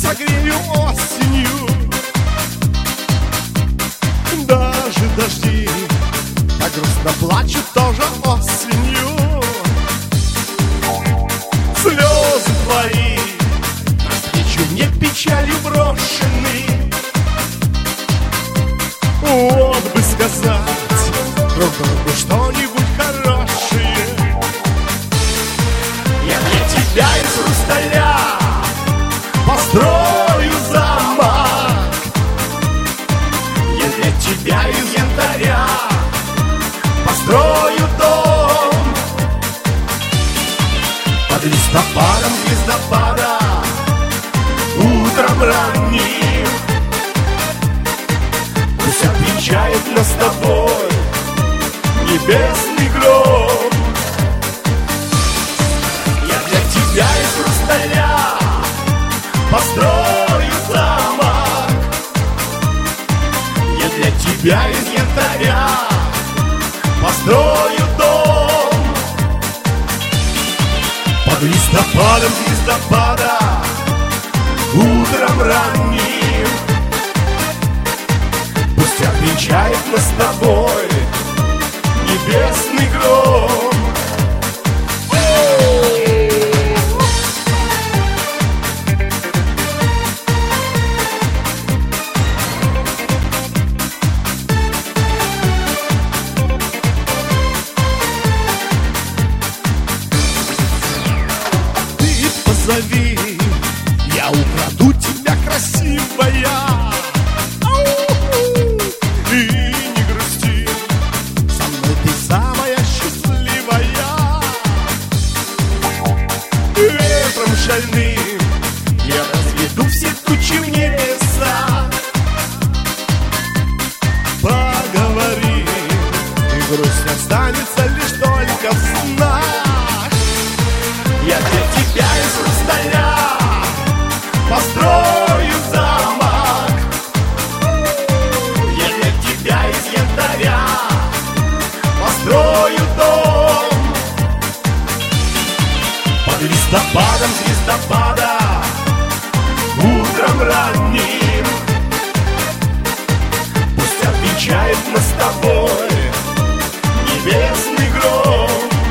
согрею осенью. Даже дожди так грустно плачут тоже осенью. Слезы твои навстречу мне печалью брошены. Вот бы сказать друг другу что-нибудь хорошее. Я для тебя из хрусталя построю замок. Я для тебя из янтаря построю дом. Под листопадом звездопада утром ранним пусть отвечает нас с тобой небесный гром. Я для тебя из хрусталя построю замок. Я для тебя из янтаря построю дом. Под листопадом звездопада утром ранним пусть отвечает нас с тобой небесный гром. Ты позови, я украду тебя, красивая. И не грусти, со мной ты самая счастливая. Ветром шальным я разведу все тучи в небеса. Поговори, и грусть останется лишь только в снах. Я для тебя из хрусталя построю замок. Я для тебя из янтаря построю дом. Под листопадом звездопада утром ранним пусть отвечает нас с тобой небесный гром.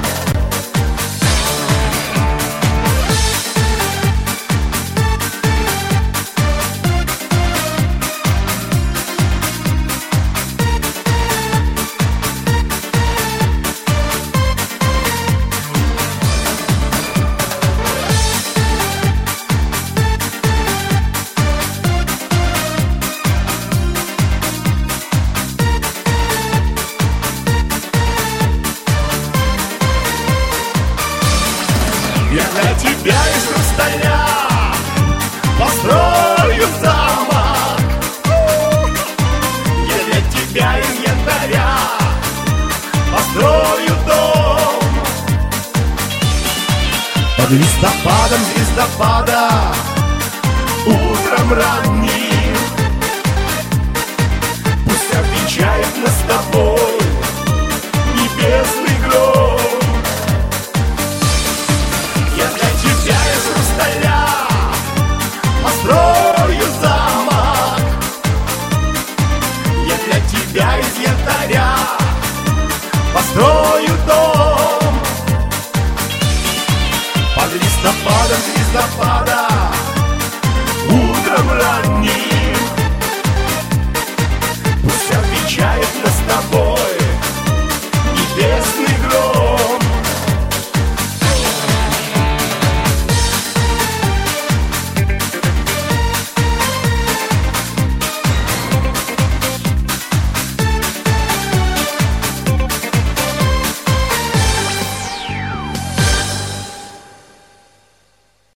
Я для тебя из хрусталя построю замок. Я для тебя из янтаря построю дом. Под листопадом звездопада утром ранним пусть отвечает нас с тобой небесный гром. Построю замок. Я для тебя из янтаря построю дом. Под листопадом звездопада